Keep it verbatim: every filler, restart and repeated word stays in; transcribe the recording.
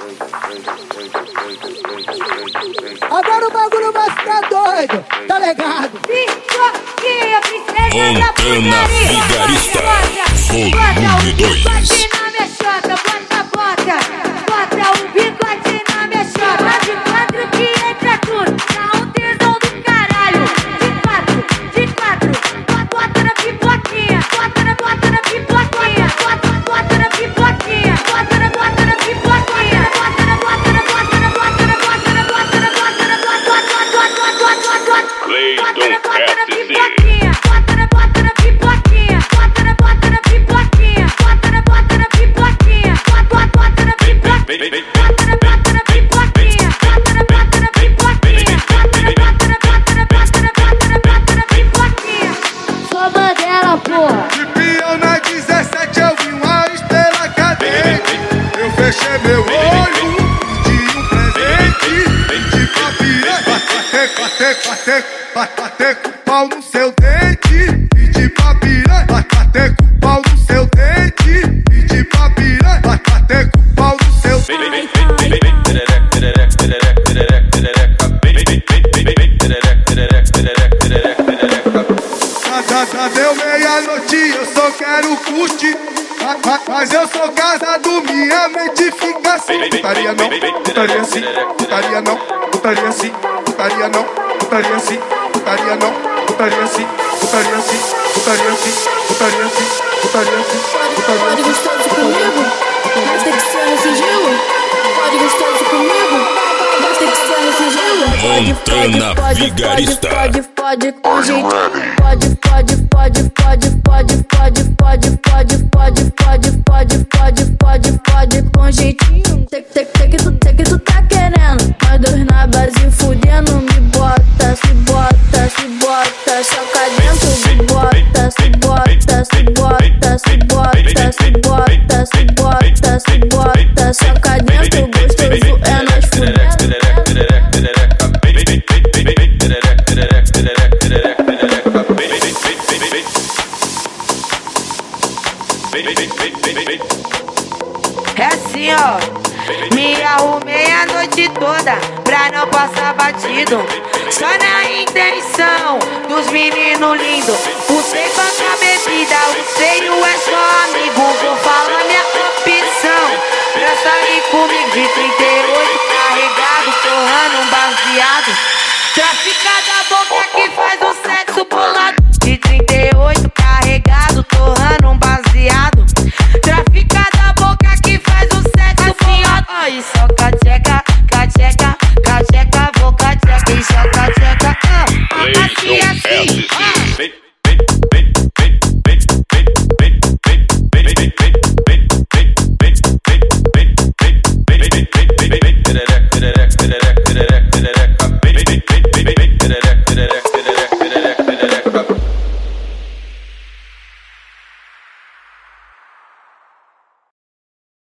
Agora o bagulho vai ficar doido, tá ligado? Montana Vigarista, volume dois. Bigode na minha chota, bota, bota. Bota um bigode na minha chota. De quatro que entra tudo, dá um tesão do caralho. De quatro, de quatro. Bota, bota na pipoquinha. Bota na, bota na pipoquinha. Bota, bota na pipoquinha. Bota na, bota na pipoquinha. Bota na, bota na, bota na, bota na, bota na, bota na, bota na, bota, bota, bota, bota, bota, bota. Clayton F C. Bota na, bota na pipoquinha. Bota na, bota na pipoquinha. Bota na, bota na pipoquinha. Bota, bota, bota na pipoquinha. Bota na, bota na pipoquinha. Bota na, bota na pipoquinha. Bota na, bota na, bota na, bota na, bota na pipoquinha. Sou Mandela, porra. De peão na dezessete eu vi uma estrela cadente. Eu fechei meu olho, pedi um presente. De papirã, bater, bater, bater, bater com o pau no seu dente. Pedi pra piranha, bater com o pau no seu dente. Pedi pra piranha, bater com o pau no seu dente. Já deu meia-noite, eu só quero curtir. Mas eu sou casado, minha mente fica assim. Putaria não, putaria sim, putaria não, putaria sim, putaria não, putaria sim, putaria não, putaria sim, putaria sim, putaria sim, putaria sim, putaria sim, Pode gostoso comigo, mas tem que ser no sigilo. Pode gostoso comigo, mas tem que ser no sigilo. Montana Vigarista. Pode, pode, com jeito. Pode, pode, pode, pode, pode, pode, pode, pode, pode, pode, pode, pode, pode, pode, com jeitinho. Tem, tem, tem que tu, tem que tu tá querendo. Nós dois na base fudendo. Me bota, se bota, se bota, choca dentro. Se bota, se bota, se bota, se bota, se bota, se bota, se bota, choca dentro. Gostoso é nós fudendo. É assim, ó. Me arrumei a noite toda pra não passar batido. Só na intenção dos meninos lindos. Usei pouca bebida, o seio é só amigo. Vou falar minha opção pra sair comigo de trinta e oito carregado, torrando um baseado. Trafica da boca que faz o sexo bolado. De trinta e oito carregado, torrando um baseado. Trafica da boca que faz o sexo bolado. Aí só cacheca, cacheca, cacheca, vou cacheca e só cacheca. Ah, assim, assim, ah.